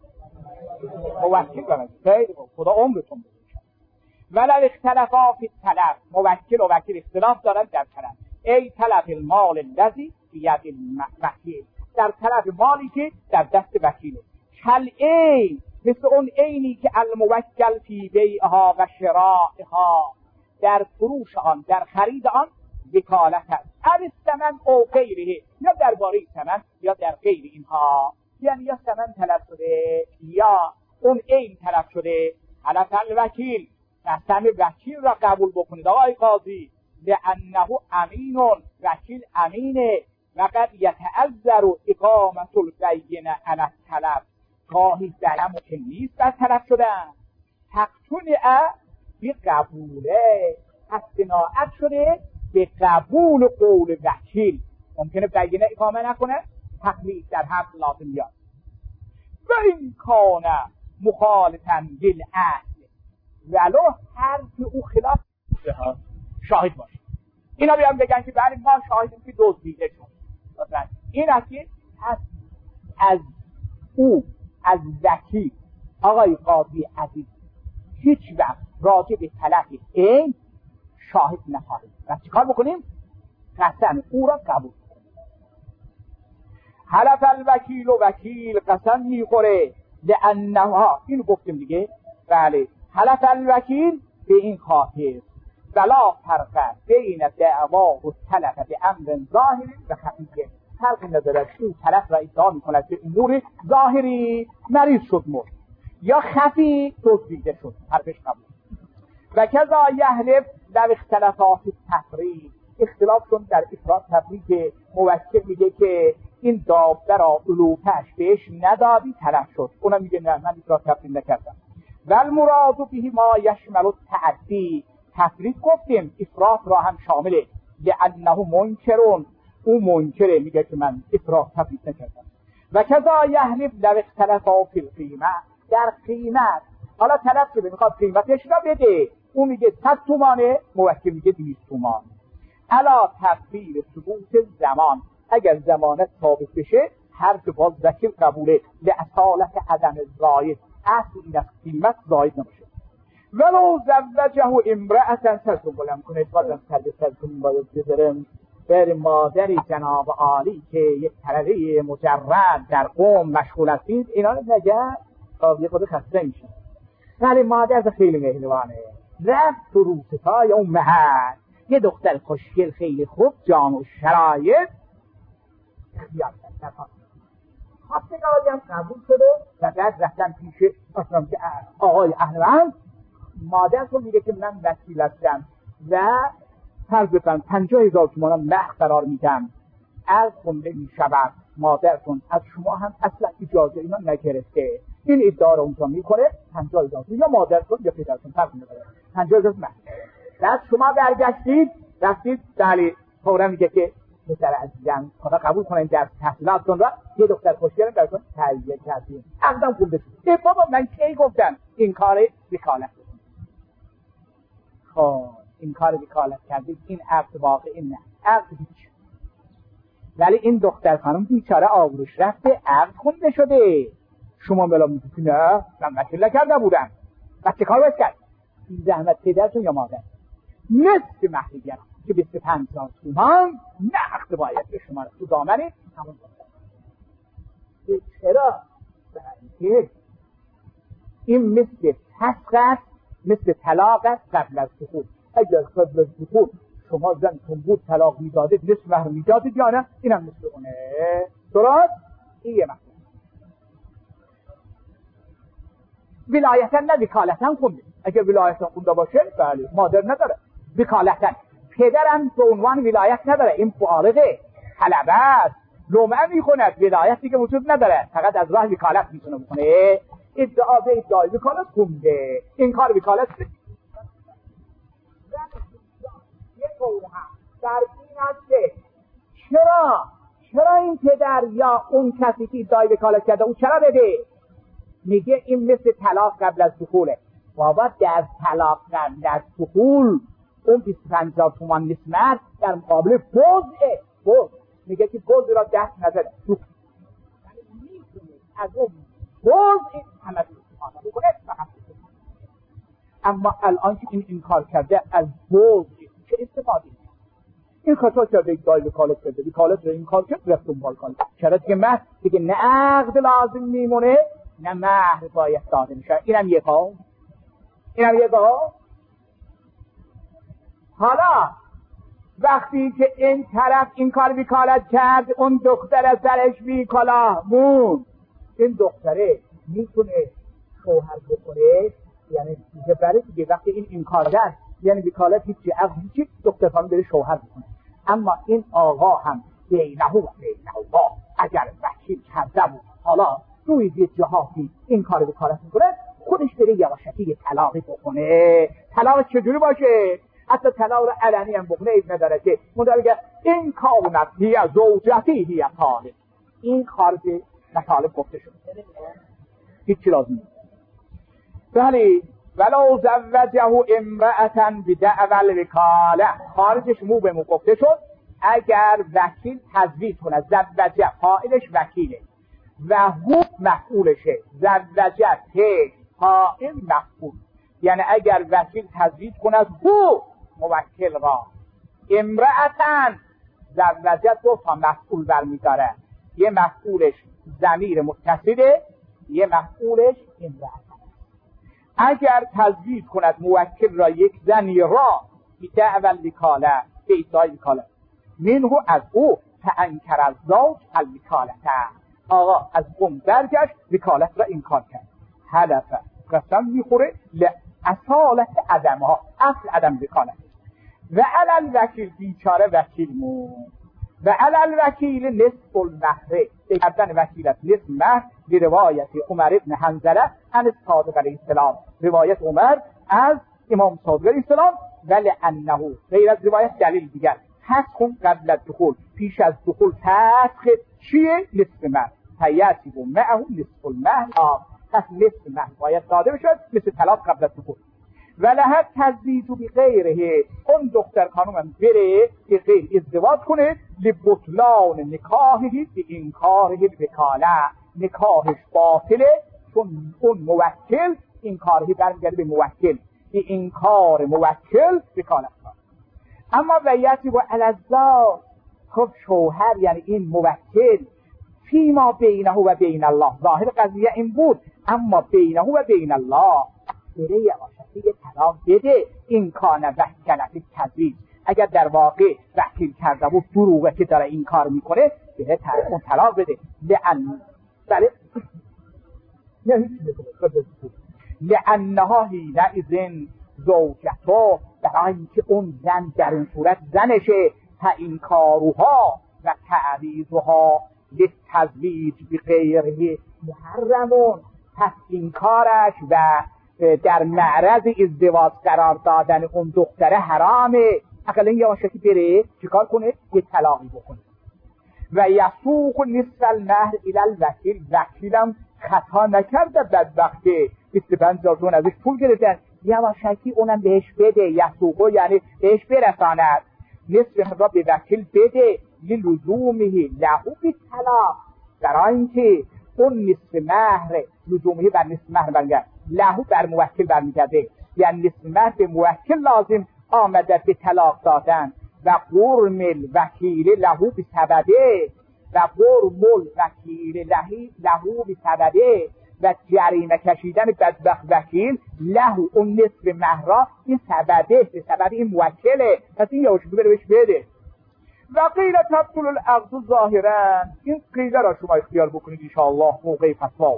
موکل بمید. خیلی خوب، خدا عمرتون بزرگ. ولو اختلافا فی طلب، موکل و وکیل اختلاف دارن در طلب. ای طلب المال الذی بید الوکیل، در طلب مالی که در دست وکیله. کل ای، مثل اون اینی که الموکل فی بیعها و شرائها، در فروش آن، در خرید آن وکالت است. از ثمن او غیره، یا درباره ثمن یا در غیر اینها. یعنی یا ثمن طلب شده یا اون عین طلب شده. حلف الوکیل، قسم وکیل را قبول بکنید آقای قاضی، لانه امین، وکیل امینه، و قد یتعذر اقامت البینه علی الطلب، گاهی در ممکن نیست در طلب شدن. تقتنع به قبوله، استناعت شده به قبول قول وکیل، ممکنه بینه اقامه نکنه، تقلید در حق لازم بیاد. و این کان مخالفاً بالعدل، ولو حرف او خلاف شاهد باشه. اینا بیان بگن که بله ما شاهدیم که دزدیده شد، این است که از, از او از وکیل آقای قاضی عزیز هیچ وقت راجع به طلب این شاهد نخواهیم و چیکار بکنیم؟ قسم او را قبول کنیم. حلف الوکیل و وکیل قسم میخوره لانها، اینو گفتیم دیگه، بله حلف الوکیل به این خاطر ولا فرق بین دعوا و طلب به امر ظاهری و خفیه، فرق نداره این طلب را ادعا میکند به امور ظاهری مریض شد مرد یا خفی دزدیده شد، حرفش قبول. و کذا یحلف در اختلافات تفریق، اختلاف شد در افراد تفریق، موکل میگه که این دابه را علوفش بهش ندادی طلب شد، اونم میگه نه من افراد تفریق نکردم. و المراد به ما یشمل التعدی، تفریق گفتیم افراد را هم شامله، لانه منکرون، او منکره میگه که من افراد تفریق نکردم. و کذا یحلف در اختلافات فی القیمه، در قیمت حالا طلب شده میخواد قیمتش را بده، او میگه صد تومانه، موکل میگه دویست تومان. الا تفسیر ثبوت زمان، اگر زمانت ثابت بشه حرف باز وکیل قبوله، لاصالت عدم زاید، اصل این است قیمت زاید نمیشه. ولو زوجه امرأة، سرتون بلند کنید بازم سرد سرتون باید بذارم، بر مادری جناب عالی که یک طلبه مجرد در قوم مشغول هستید، اینا رو نگه یه خود خسته میشه. ولی مادر خیلی مهربانه، رفت تو روستای اون محل، یه دختر خوشگل خیلی خوب جان و شرایط اختیار کرد، خواستگاری هم قبول شده و بعد رفتن پیش اصلا که آقای اهلوند، مادر رو میگه که من وکیل هستم و فرض بکنم پنجاه هزار تومان مهر قرار میدم، از خونده میشود مادرتون از شما هم اصلا اجازه اینا نگرفته، این ادعا رو اونجا میکنه پنجاه هزار یا مادرتون یا پدرتون فرق نداره، پنجاه هزار مهر. بعد شما برگشتید رفتید دلیل فورا میگه که پسر عزیزم خدا قبول کنین در تحصیلاتتون را یه دختر خوشگل براتون تهیه کردیم، عقدم خوب بشه. ای بابا من کی گفتم این کار وکالت؟ خب این کار وکالت کردید، این عقد واقعی نه، عقد هیچ. ولی این دختر خانم بیچاره آبروش رفته، عقد خونده شده، شما ملا میگید نه من وکیل نکرده بودم، بعد چه کار باید کرد؟ این زحمت پدرتون یا مادر نصف مهریه که بیست و پنج هزار تومان نقد باید به شما تو دامنه همون دختر. چرا؟ برای این مثل فسخ است، مثل طلاق است قبل از دخول. اگر قبل از دخول شما زنتون بود طلاق میدادید نصف مهر میدادید یا نه، اینم مثل اونه. درست؟ این یه مطلب. ولایتا نه وکالتا خونده، اگر ولایتا خونده باشه بله مادر نداره، وکالتا پدرم به عنوان ولایت نداره، این فارغه طلبه است، لومه میخوند، ولایت دیگه وجود نداره، فقط از راه وکالت میتونه بکنه. ادعا به ادعای وکالت خونده، این کار وکالت یه طور هم در این است که چرا چرا این پدر یا اون کسی که ادعای وکالت کرده اون چرا بده؟ میگه این مثل طلاق قبل از دخوله. بابا در طلاق قبل از دخول اون بیست و پنج هزار تومان نسمت در مقابل بوزه، بوز میگه که بوز را دست نزده، از اون بوز این همه استفاده بکنه. اما الان که این انکار کرده از بوز چه استفاده؟ این خطا کرده، ادعای وکالت کرده، وکالت رو این کار کرد رفت دنبال کنه. چرا دیگه مهر دیگه نه عقد لازم میمونه نه مهر باید داده میشه. اینم یه پا اینم یه پا حالا وقتی که این طرف این کار وکالت کرد، اون دختر از درش بی کلاه مون، این دختره میتونه شوهر بکنه، یعنی دیگه برای دیگه وقتی این انکار کرد یعنی وکالت هیچی از هیچی دختر خانم بره شوهر بکنه. اما این آقا هم بینه و بین الله اگر وکیل کرده بود حالا روی یه جهاتی این کار وکالت میکنه، خودش بره یواشکی یه طلاقی بکنه. طلاق چجوری باشه؟ حتی طلاق علنی هم بکنه ابن درجه مدر بگه این کانت هی زوجتی هی طالب، این خارج مطالب گفته شد هیچی لازم نیست. ولی ولو زوجه امرأة بدعوى الوکاله، خارجش مو به مو گفته شد اگر وکیل تزویج کنه. زوجه فاعلش وکیله و هو مفعولشه. زوجه ته فاعل مفعول، یعنی اگر وکیل تزویج کنه هو موکل را، امرأة زوجه دو تا مفعول برمیداره، یه مفعولش ضمیر متصله، یه مفعولش امرأة. اگر تزویج کند موکل را یک زنی را بدعوی الوکاله، به ادعای وکالت، منه از او فانکر الزوج الوکالت، آقا از قوم برگشت وکالت را انکار کرد، حلف قسم میخوره لاصالت عدمها، اصل عدم وکالت. و علی الوکیل بیچاره وکیل مون، و علی الوکیل نصف المهر، کردن وکیلت نصف مهر، به روایت عمر ابن حنظله عن صادق علیه السلام، روایت عمر از امام صادق علیه السلام. ولی انه غیر از روایت دلیل دیگر، فسخ قبل الدخول، پیش از دخول فسخ چیه؟ نصف مهر، فیجب معه نصف المهر، پس نصف مهر باید داده بشد مثل طلاق قبل الدخول. ولها تزویج بغیره، اون دختر خانومم بره که غیر ازدواج کنه، لبطلان نکاحی به انکاره الوکاله، نکاحش باطله چون اون موکل این کارهی برمیگرده به موکل، به انکار موکل وکالت کنه. اما ویتی و الزا، خب شوهر یعنی این موکل فیما بینه و بین الله، ظاهر قضیه این بود، اما بینه و بین الله بره یه آشتی یه طلاق بده. این کانه وکلت تزویج، اگر در واقع وکیل کرده بود دروغه که داره این کار میکنه، بره اون طلاق بده. لأن بله لأنها حینئذ زوجته، برای اینکه اون زن در اون صورت زنشه، تا این کاروها و تعویضها للتزویج بغیره محرمون، پس این کارش و در معرض ازدواج قرار دادن اون دختره حرامه. اقلا یواشکی بره چیکار کنه؟ یه طلاقی بکنه. و یسوق نصف المهر الی الوکیل، وکیلم خطا نکرده بدبخته، بیست و پنج هزار تومان ازش پول گرفتن، یواشکی اونم بهش بده. یسوقو یعنی بهش برساند، نصف را به وکیل بده، للزومه له بالطلاق، برای اینکه اون نصف مهر لزومه بر نصف مهر برگرد، له بر موکل برمیگرده، یعنی نصف مهر به موکل لازم آمده به طلاق دادن. و قرم الوکیل له بسببه، و قرم الوکیل له بسببه، و جریمه کشیدن بدبخت وکیل له اون نصف مهر این سببه، به سبب این موکله، پس این یواشکی بره بهش بده. و قیل تبطل العقد ظاهرا، این قیل را شما اختیار بکنید انشاءالله موقع فتوا.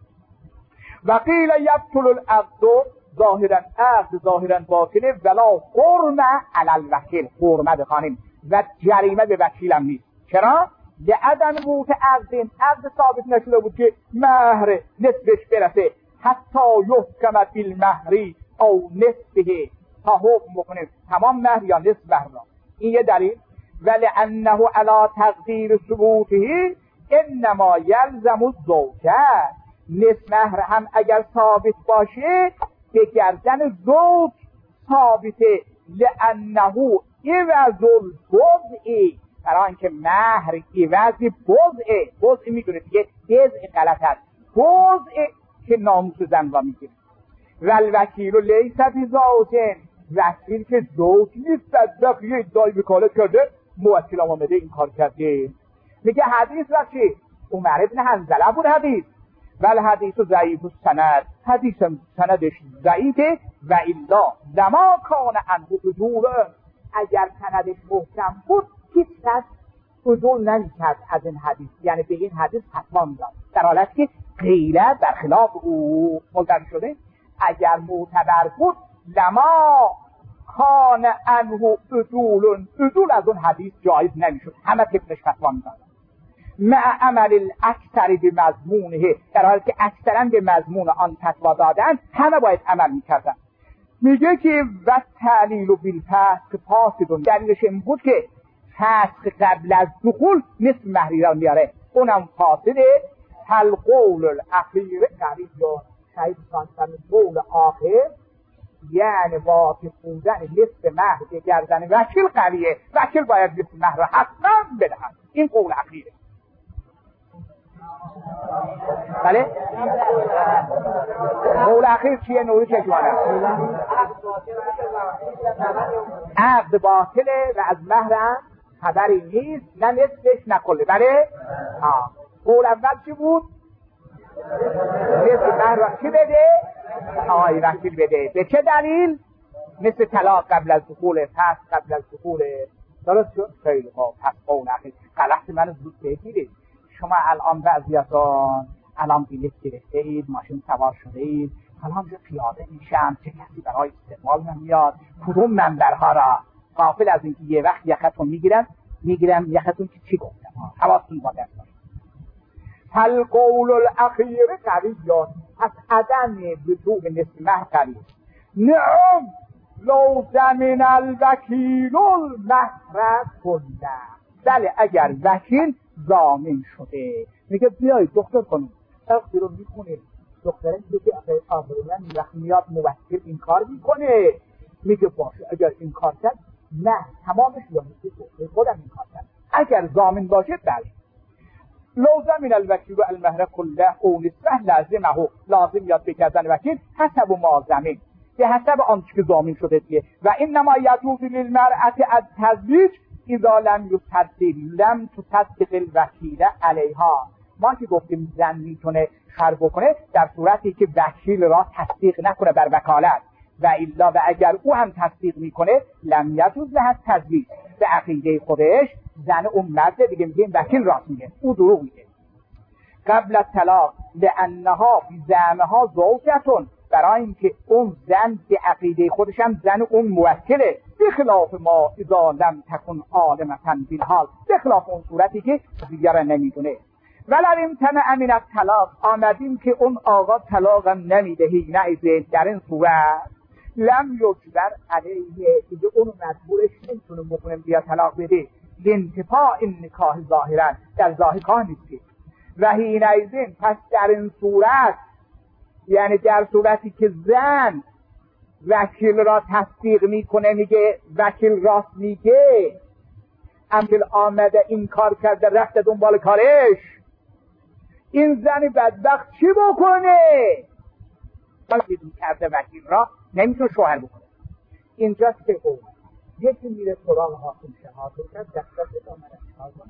و قیل یبطل العقد ظاهرا، عقد ظاهرا باطله، ولا قرم علی الوکیل، قرمه بخوانیم و جریمه به وکیلم نیست. چرا؟ لعدم بود عقد، عقد ثابت نشده بود که مهر نصفش برسه، حتی یحکم بالمهری او نصفه، تا حکم بکنیم تمام مهر یا نصف مهر را. این یه دلیل. ولی انه علی تقدیر ثبوته انما یلزم الزوجه، نصف مهر هم اگر ثابت باشه به گردن زوج ثابته، لانه عوض البضع، برای اینکه مهر عوض بضع، بضع میدونه دیگه، بضع غلط هست، بضع که ناموس زن را میگیره. و الوکیل لیس بزوج، وکیل که زوج نیست، بدبخت یه ادعای وکالت کرده، موکل آمده این کار کرده. میگه حدیث وقتی عمر ابن حنظله بود حدیث، ولی حدیث ضعیف السند، حدیث سندش ضعیفه. و الا لما کان عنه عدول، اگر سندش محکم بود هیچ کس عدول نمی‌کرد از این حدیث، یعنی به این حدیث فتوا میداد، در حالت که غیره برخلاف او ملتزم شده. اگر معتبر بود لما کان انه عدول، عدول از اون حدیث جایز نمیشد، همه طبقش فتوا میدادن. مع عمل الاکثر به مضمونه، در حالی که اکثرا به مضمون آن فتوا دادن همه باید عمل میکردن. میگه که و تعلیل و بالفسق فاسد، دلیلش این بود که فسق قبل از دخول مثل مهری را میاره، اونم فاسده. القول الاخیر قوی یا شاید سانتن قول آخر یعنی واقع بودن مثل مهر به گردن وکیل قویه، وکیل باید مثل مهر را حتما بدهد. این قول اخیره. بله؟ قول اخیر چیه؟ نوری چشمانه عقد باطله و از مهرم خبری نیست، نه نصفش نه کله. بله؟ آه. قول اول چی بود؟ مثل مهر را چی بده؟ آی وکیل بده. به چه دلیل؟ مثل طلاق قبل از دخول، پس قبل از دخول. درست شد؟ خیلی خوب. پس قول اخیر غلط من زود بگیرید. شما الان وضعیتان الان بیلیت گرفته اید، ماشین سوار شده اید، الان جو پیاده میشم، چه کسی برای استقبال نمیاد، کدوم منبرها را غافل از اینکه یه وقت یختون میگیرن میگیرن یختون که چی گفتن، حواستون با دست باشه. فالقول الاخیر قوی، پس عدم وجوب نصف مهر قوی. نعم لو زمن الوکیل المهر کله، بله اگر وکیل ضامن شده، میگه بیایید دختر خانم وقتی رو میکنه، دختره میگه آخه من وقتی میاد موکل این کار میکنه، میگه باشه اگر این کار کرد نه تمامش یا میگه خودم این کار کرد. اگر ضامن باشه بله. لو زمن الوکیل المهر کله او نصفه لازمه، لازم یاد بکردن وکیل حسب ما زمین، به حسب آنچه که ضامن شده دیگه. و این نما یجوز للمرأة التزویج اذا لم یصدق لم تصدق الوکیل علیها. ما که گفتیم زن میتونه خر بکنه در صورتی که وکیل را تصدیق نکنه بر وکالت، و الا و اگر او هم تصدیق میکنه لم یجوز لها تزویج. به عقیده خودش زن اون مرد دیگه میگه وکیل راست میگه، او دروغ میگه. قبل الطلاق لانها فی زعمها زوجتون، برای اینکه اون زن به عقیده خودش هم زن اون موکله، بخلاف ما اذا لم تکن عالمتا بالحال، بخلاف اون صورتی که دیگر نمیدونه. ولو امتنع من الطلاق، آمدیم که اون آقا طلاقم نمیده حینئذ، در این صورت لم یجبر علیه، دیگه اون مجبورش نمیتونه بکنه بیا طلاق بده، لانتفاع النکاح ظاهرا، در ظاهر کار نیست. و حینئذ پس در این صورت، یعنی در صورتی که زن وکیل را تصدیق میکنه، میگه وکیل راست میگه، وکیل آمده این کار کرده رفته دنبال کارش، این زن بدبخت چی بکنه؟ بدون کرده وکیل را نمیتونه شوهر بکنه. اینجاست که قول یکی میره سراغ حاکم شهادت کرد دستت آمده چکار کنه.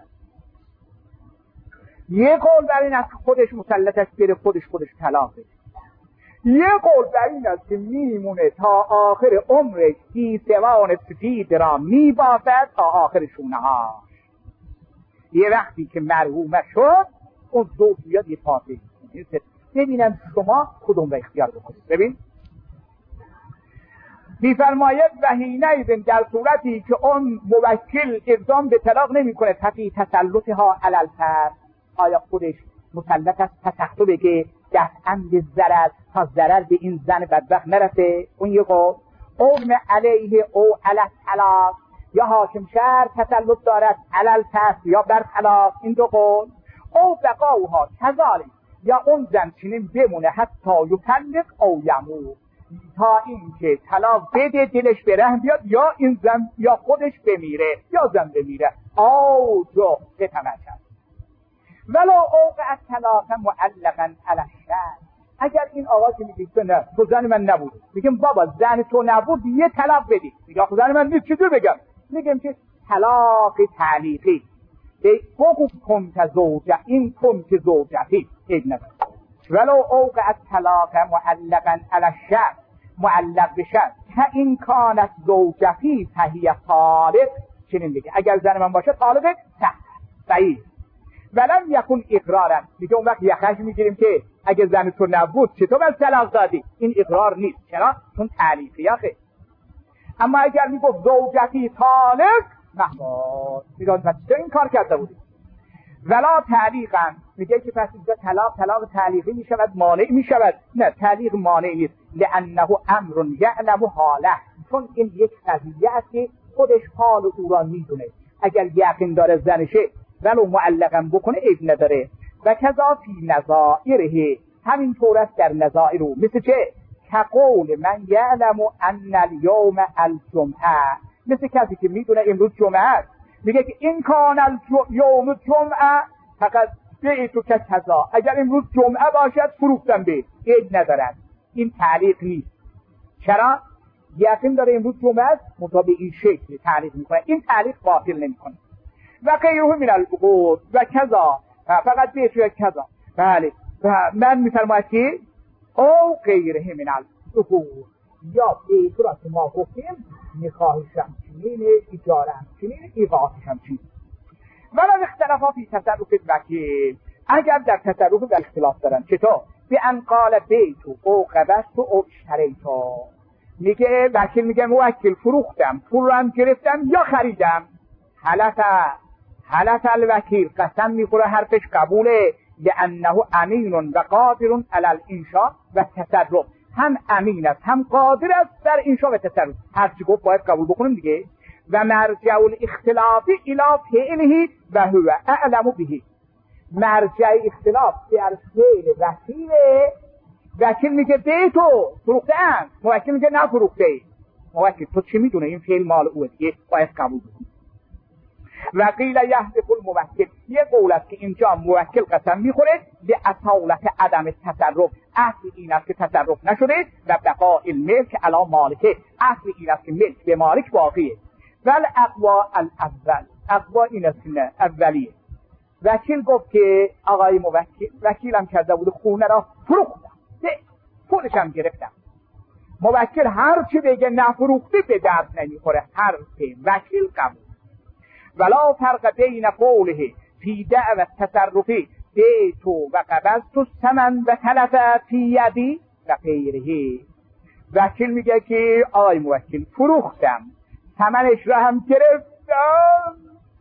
یه قول بر این است که خودش مسلطش بره خودش خودش طلاق بده. یه قول بر این است که میمونه تا آخر عمرش گیسوان سفید را میبافد تا آخر شونه ها. یه وقتی که مرحومه شد اون زوج بیاد یه فاتحه کنه. ببینم شما کدوم را اختیار بکنید. ببین میفرماید و حینئذ در صورتی که اون موکل اقدام به طلاق نمی کنه، تقی تسلطها علی الفرد، آیا خودش مسلط است تسخط بگه دفعاً به ضرر تا ضرر به این زن بدبخت نرسه؟ اون یه قول. اغم علیه او علی الطلاق، یا حاکم شهر تسلط دارد علی الفرد یا بر طلاق، این دو قول. او بقاؤها کذالک، یا اون زن چنین بمونه حتی یطلق او یموت، تا اینکه طلاق بده دلش به رحم بیاد، یا این زن یا خودش بمیره یا زن بمیره، او جو بتمشد. ولو اوقع الطلاق معلقا علی الشرع، اگر این آقا که میگه تو نه تو زن من نبود، میگم بابا زن تو نبود یه طلاق بدی، میگه خب زن من نیست چطور بگم؟ میگم که طلاق تعلیقی بگو کنت زوجه، این کنت زوجتی عید نبود. ولو اوقع الطلاق معلقا علی الشرع، معلق بشد که این کانت زوجتی فهی طالق، چنین بگه اگر زن من باشه طالقه صح صحیح. ولم یکن اقرارا، میگه اون وقت یخش میگیریم که اگه زن تو نبود چطور بس طلاق دادی؟ این اقرار نیست. چرا؟ چون تعلیقی آخه. اما اگر میگفت زوجتی طالق محمود، میگه پس چرا این کار کرده بودی؟ ولا تعلیقا، میگه که پس اینجا طلاق طلاق تعلیقی میشود مانع میشود؟ نه، تعلیق مانع نیست. لانه امر یعلم حاله، چون این یک قضیه است که خودش حال او را میدونه. اگر یقین داره زنشه ولو معلقا بکنه عیب نداره. و کذا فی نظائره، همین طور است در نظائر او. مثل چه؟ کقول من یعلم ان الیوم الجمعه، مثل کسی که میدونه امروز جمعه است، میگه که این کان یوم جمعه فقط بیعتو که کذا، اگر امروز جمعه باشد فروختم به عیب ندارد. این تعلیق نیست. چرا؟ یقین داره امروز جمعه است، مطابق این شکل تعلیق میکنه. این تعلیق باطل نمیکنه. و غیره من العقود و کذا، فقط بیعتو که کذا. بله، و من میفرماید که او غیره من العقود، یا بیعتو را که ما گفتیم نکاحش هم چنین، اجاره هم چنین، ایقاعش هم چنین. ولی اختلافا فی تصرف وکیل، اگر در تصرف و اختلاف دارن. چطور؟ به ان قال بیتو او قبضت او اشتریتو، میگه وکیل میگه موکل فروختم، پول رو هم گرفتم یا خریدم. حلف حلف الوکیل، قسم میخوره حرفش قبوله. لانه امین و قادر علی الانشاء و تصرف، هم امین است هم قادر است در انشاء و تصرف. هر چی گفت باید قبول بکنیم دیگه. و مرجع الاختلاف الى فعله و هو اعلم به، مرجع اختلاف در فعل وکیل. وکیل میگه به تو فروختن، موکل میگه نه فروخته. موکل تو چی میدونه؟ این فعل مال اوه دیگه، باید قبول بکنیم. و قیل یحلف الموکل، یه قول است که اینجا موکل قسم میخوره به اصالت عدم تصرف، اصل این است که تصرف نشده. و بقاء الملک علی مالکه، اصل این است که ملک به مالک باقیه. ول اقوا الاول، اقوا این است نه اولیه. وکیل گفت که آقای موکل، وکیلم کرده بود خونه را فروختم، پولش هم گرفتم. موکل هر چی بگه نفروخته به درد نمیخوره، هر چی وکیل قبول. ولا فرق بین قوله فی دعوى تصرفی بیتو و قبضت الثمن و تلف فی یدی و غیره. وکیل میگه که آقای موکل فروختم، ثمنش را هم گرفتم،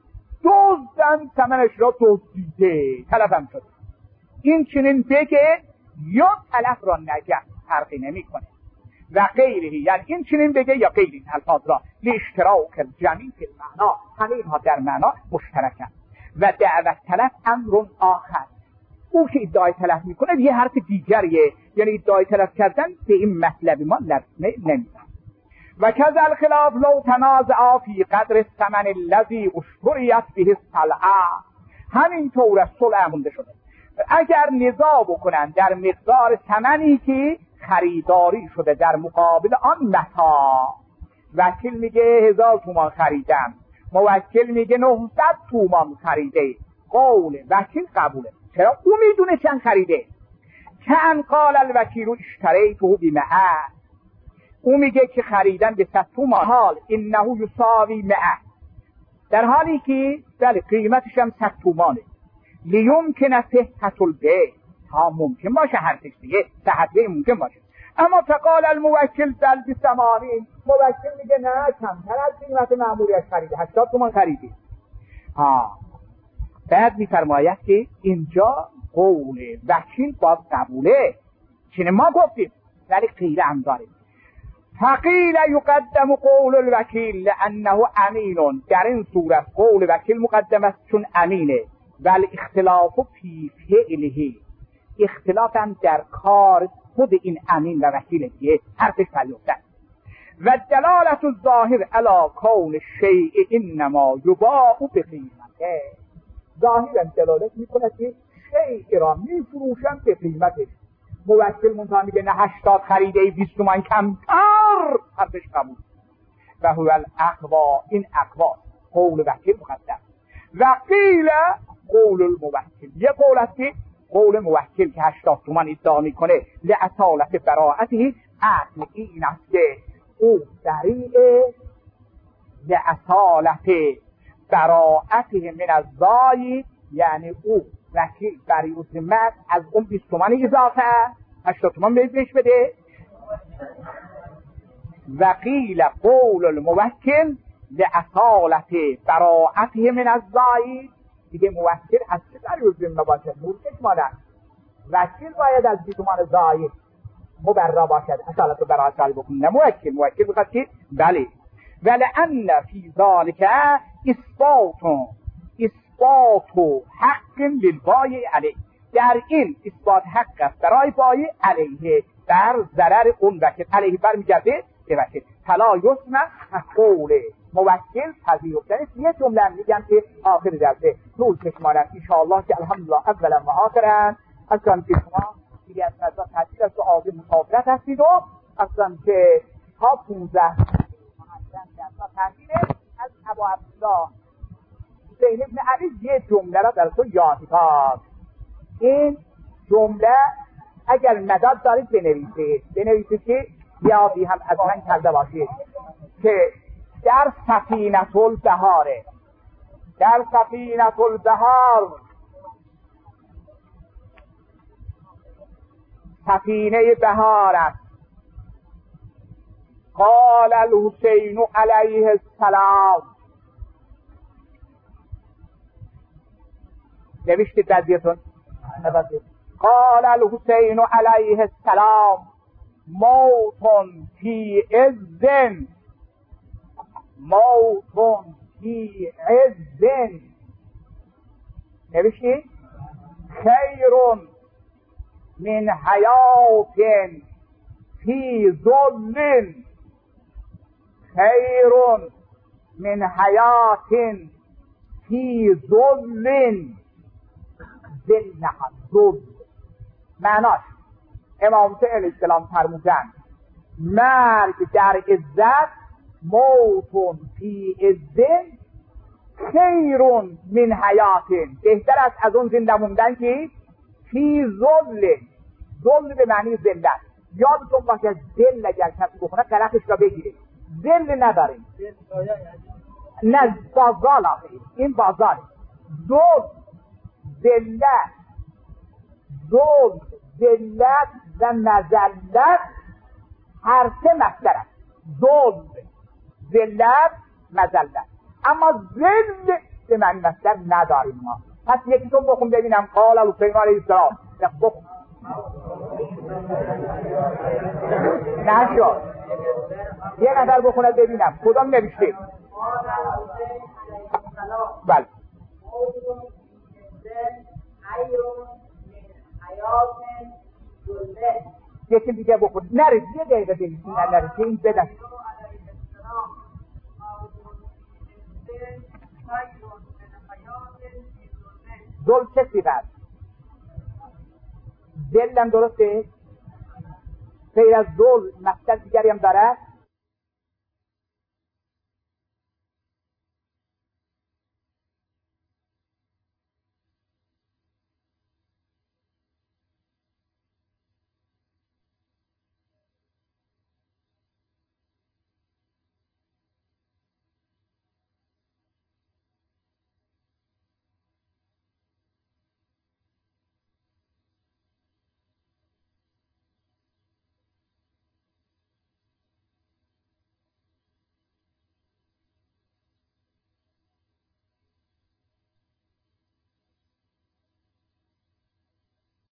دزدم ثمنش را دزدیده، تلفم شد. این چنین بگه یا تلف را نگه، فرقی نمی کنه. و غیره، یعنی این چنین بگه یا غیر این الفاظ را، لاشتراک الجمیع فی المعنا، همه اینها در معنا مشترکن. و دعوت تلف امر آخر، او که ادعای تلف میکنه یه حرف دیگریه، یعنی ادعای تلف کردن به این مطلب ما نمیدن. و کذا الخلاف لو تنازع فی قدر الثمن الذی اشتریت به السلعه، همین طور از صلح مونده شده. اگر نزاع بکنن در مقدار ثمنی که خریداری شده در مقابل آن متاع، وکیل میگه هزار تومان خریدم، موکل میگه نهصد تومان خریده، قول وکیل قبوله. چرا؟ او میدونه چند خریده. کان قال الوکیل اشتریته بمئة، او میگه که خریدن به صد تومان، حال انه یساوی مئة، در حالی که بله قیمتش هم صد تومانه. لیمکن صحت البیع، تا ممکن باشه حرفش دیگه، صحت بیع ممکن باشه. اما فقال الموکل بل بثمانین، موکل میگه نه کمتر از قیمت معمولیش خریده، هشتاد تومان خریده. ها بعد میفرماید که اینجا قول وکیل باز قبوله، چنین ما گفتیم، ولی قیل هم داره. فقیل یقدم قول الوکیل لانه امین، در این صورت قول وکیل مقدم است چون امینه. ولی اختلاف فی فعله، اختلاف هم در کار خود این امین و وکیل دیگه، حرفش پلیوتن. و دلالت الظاهر علی کون الشیء انما یباع بقیمته، ظاهرا دلالت میکنه که شیء را میفروشن به قیمتش. موکل منتها میگه نه هشتاد خریده بیست تومان کمتر، حرفش قبول. و هو الاقوا، این اقوا قول وکیل مقدم. و قیل قول الموکل، یه قول است که قول موکل که هشتاد تومان ادعا میکنه لأصالت براءته، اصل این است که او دریعه لأصالت براءته من الزای یعنی او وکیل برای او ذمت از اون بیست تومانی اضافه هشتاد تومان بهش بده. وقیل قول الموکل لأصالت براعته من الزاید. دیگه موکل از چه برای او ذمه باشه؟ نور چشمانه وکیل باید از بیست تومان زاید مبرا باشد، اصالت و براعت سال بکن، نه موکل. موکل بخواد که بله. ولأن فی ذالک اثبات اثبات حق للبایع علیه. در این اثبات حق است برای بایع علیه در ضرر اون وکیل. علیه برمیگرده به وکیل. فلا یسمع قول موکل پذیرفتن است. یه جمله میگم که آخر درسه طول چشمانم انشاءالله که الحمدلله اولا و آخرا اصلا که شما دیگه از نظر تحصیل است و آقای مسافرت هستید و اصلا که تا پونزده تحصیل از ابا عبدالله حسین ابن علی یه جمله را در تو یاد کرد. این جمله اگر مداد دارید بنویسید بنویسید که یادی هم از من کرده باشید که در سفینة البحاره در سفینة البحار سفینه بهار است. قال الحسین علیه السلام. نوشتید بعضیتون؟ قال الحسین علیه السلام موت فی عز موت فی عز. نوشتید؟ خیر من حیات فی ظل خیر من حیات فی ظل. ظل نخواد ظل معناش امام حسین علیه السلام فرمودن مرگ در عزت موت فی عز خیر من حیات، بهتر است از اون زنده موندن که فی ظل. ظل به معنی ذلت. یادتون باشه ذل اگر کسی بخونه قلقش را بگیره. ذل نداریم نه بازال آخری. این بازار ظل ذلت ظل ذلت و مذلت هر سه مصدر است. ظل ذلت مذلت. اما ذل به معنی مصدر نداریم ما. پس یکیتون بخون ببینم. قال الحسین علیه السلام. بخون نشد. یه نفر بخونه ببینم کدام نوشته. بله یکی دیگه بخون. نرید یه دقیقه بنویسید. نه نرید که این بدن ظل چه سیغه است؟ ظلم درسته؟ غیر از ظل مصدر دیگری هم داره.